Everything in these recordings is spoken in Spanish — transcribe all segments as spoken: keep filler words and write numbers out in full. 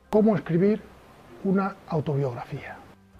¿Cómo escribir una autobiografía?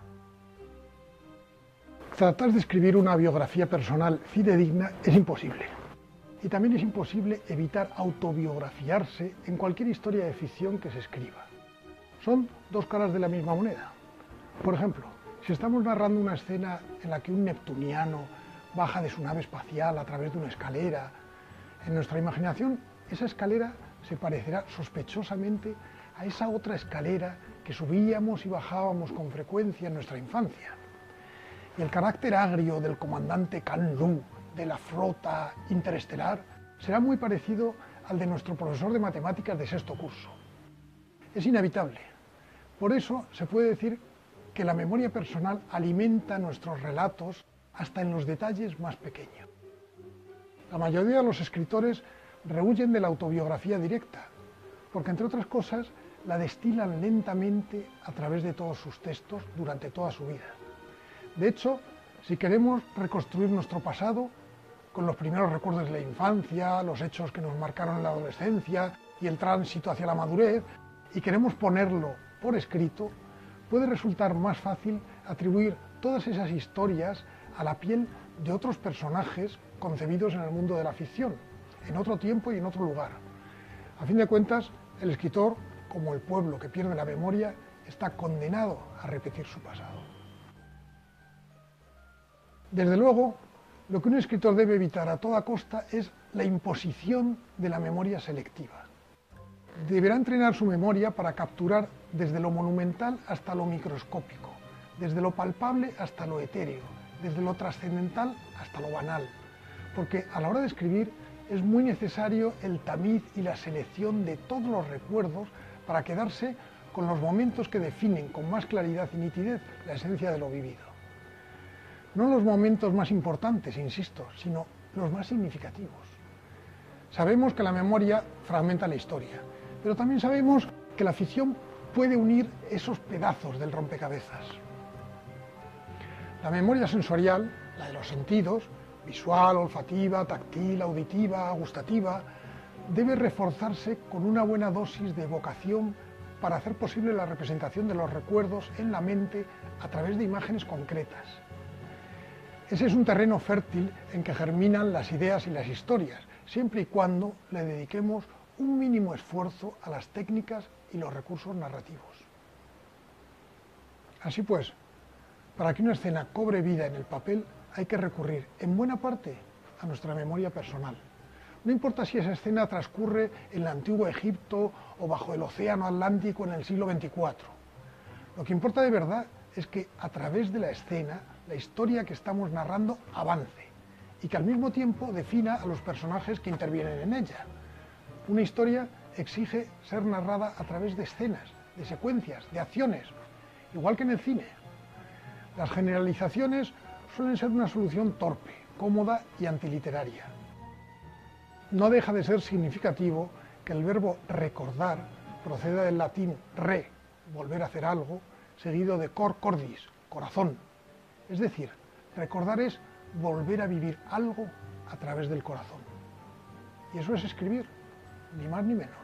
Tratar de escribir una biografía personal fidedigna es imposible. Y también es imposible evitar autobiografiarse en cualquier historia de ficción que se escriba. Son dos caras de la misma moneda. Por ejemplo, si estamos narrando una escena en la que un neptuniano baja de su nave espacial a través de una escalera, en nuestra imaginación esa escalera se parecerá sospechosamente a esa otra escalera que subíamos y bajábamos con frecuencia en nuestra infancia. Y el carácter agrio del comandante Kan-Lu de la flota interestelar será muy parecido al de nuestro profesor de matemáticas de sexto curso. Es inevitable. Por eso se puede decir que la memoria personal alimenta nuestros relatos hasta en los detalles más pequeños. La mayoría de los escritores rehuyen de la autobiografía directa, porque entre otras cosas la destilan lentamente a través de todos sus textos durante toda su vida. De hecho, si queremos reconstruir nuestro pasado, con los primeros recuerdos de la infancia, los hechos que nos marcaron en la adolescencia y el tránsito hacia la madurez, y queremos ponerlo por escrito, puede resultar más fácil atribuir todas esas historias a la piel de otros personajes concebidos en el mundo de la ficción, en otro tiempo y en otro lugar. A fin de cuentas, el escritor, como el pueblo que pierde la memoria, está condenado a repetir su pasado. Desde luego, lo que un escritor debe evitar a toda costa es la imposición de la memoria selectiva. Deberá entrenar su memoria para capturar desde lo monumental hasta lo microscópico, desde lo palpable hasta lo etéreo, desde lo trascendental hasta lo banal, porque a la hora de escribir es muy necesario el tamiz y la selección de todos los recuerdos para quedarse con los momentos que definen con más claridad y nitidez la esencia de lo vivido. No los momentos más importantes, insisto, sino los más significativos. Sabemos que la memoria fragmenta la historia, pero también sabemos que la ficción puede unir esos pedazos del rompecabezas. La memoria sensorial, la de los sentidos, visual, olfativa, táctil, auditiva, gustativa, debe reforzarse con una buena dosis de evocación para hacer posible la representación de los recuerdos en la mente a través de imágenes concretas. Ese es un terreno fértil en que germinan las ideas y las historias, siempre y cuando le dediquemos un mínimo esfuerzo a las técnicas y los recursos narrativos. Así pues, para que una escena cobre vida en el papel, hay que recurrir, en buena parte, a nuestra memoria personal. No importa si esa escena transcurre en el antiguo Egipto o bajo el océano Atlántico en el siglo veinticuatro. Lo que importa de verdad es que a través de la escena, la historia que estamos narrando avance y que al mismo tiempo defina a los personajes que intervienen en ella. Una historia exige ser narrada a través de escenas, de secuencias, de acciones, igual que en el cine. Las generalizaciones suelen ser una solución torpe, cómoda y antiliteraria. No deja de ser significativo que el verbo recordar proceda del latín re, volver a hacer algo, seguido de cor cordis, corazón. Es decir, recordar es volver a vivir algo a través del corazón. Y eso es escribir, ni más ni menos.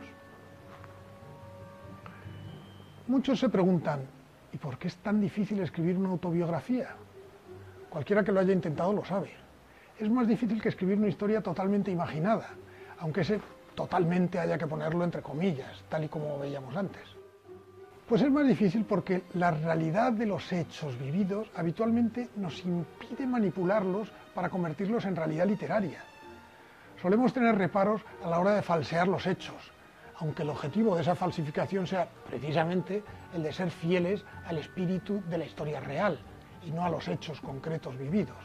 Muchos se preguntan, ¿y por qué es tan difícil escribir una autobiografía? Cualquiera que lo haya intentado lo sabe. Es más difícil que escribir una historia totalmente imaginada, aunque ese totalmente haya que ponerlo entre comillas, tal y como veíamos antes. Pues es más difícil porque la realidad de los hechos vividos habitualmente nos impide manipularlos para convertirlos en realidad literaria. Solemos tener reparos a la hora de falsear los hechos, aunque el objetivo de esa falsificación sea precisamente el de ser fieles al espíritu de la historia real y no a los hechos concretos vividos.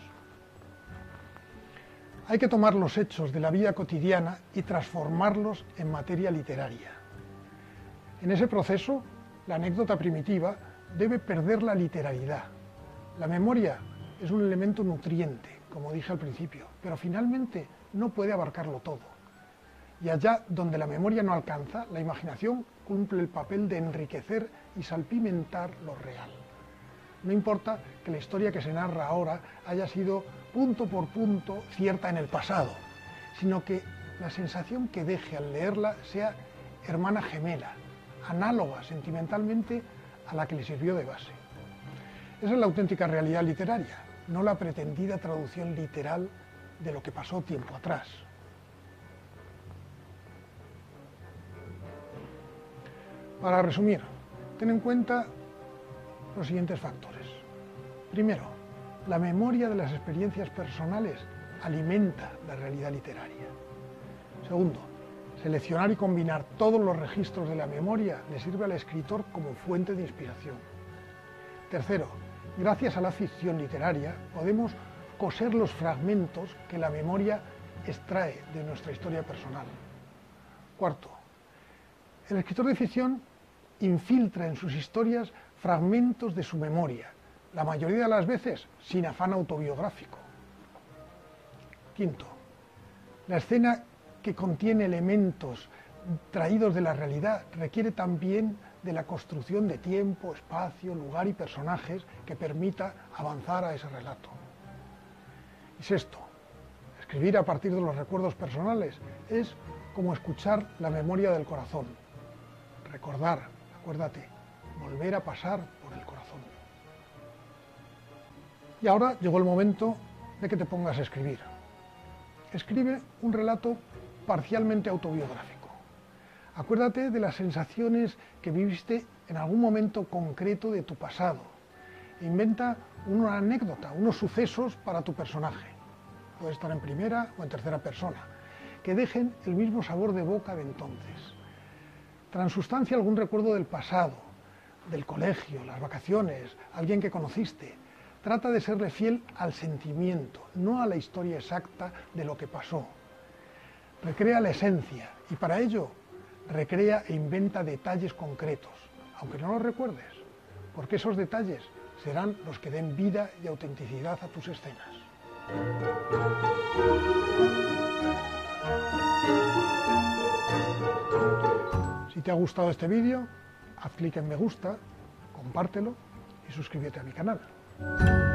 Hay que tomar los hechos de la vida cotidiana y transformarlos en materia literaria. En ese proceso, la anécdota primitiva debe perder la literalidad. La memoria es un elemento nutriente, como dije al principio, pero finalmente no puede abarcarlo todo. Y allá donde la memoria no alcanza, la imaginación cumple el papel de enriquecer y salpimentar lo real. No importa que la historia que se narra ahora haya sido punto por punto cierta en el pasado, sino que la sensación que deje al leerla sea hermana gemela, análoga sentimentalmente a la que le sirvió de base. Esa es la auténtica realidad literaria, no la pretendida traducción literal de lo que pasó tiempo atrás. Para resumir, ten en cuenta los siguientes factores. Primero, la memoria de las experiencias personales alimenta la realidad literaria. Segundo, seleccionar y combinar todos los registros de la memoria le sirve al escritor como fuente de inspiración. Tercero, gracias a la ficción literaria podemos coser los fragmentos que la memoria extrae de nuestra historia personal. Cuarto, el escritor de ficción infiltra en sus historias fragmentos de su memoria, la mayoría de las veces sin afán autobiográfico. Quinto, la escena que contiene elementos traídos de la realidad requiere también de la construcción de tiempo, espacio, lugar y personajes que permita avanzar a ese relato. Y sexto, escribir a partir de los recuerdos personales es como escuchar la memoria del corazón. Recordar, acuérdate, volver a pasar por el corazón. Y ahora llegó el momento de que te pongas a escribir. Escribe un relato parcialmente autobiográfico. Acuérdate de las sensaciones que viviste en algún momento concreto de tu pasado. Inventa una anécdota, unos sucesos para tu personaje. Puede estar en primera o en tercera persona, que dejen el mismo sabor de boca de entonces. Transustancia algún recuerdo del pasado, del colegio, las vacaciones, alguien que conociste. Trata de serle fiel al sentimiento, no a la historia exacta de lo que pasó. Recrea la esencia y para ello recrea e inventa detalles concretos, aunque no los recuerdes, porque esos detalles serán los que den vida y autenticidad a tus escenas. Si te ha gustado este vídeo, haz clic en me gusta, compártelo y suscríbete a mi canal.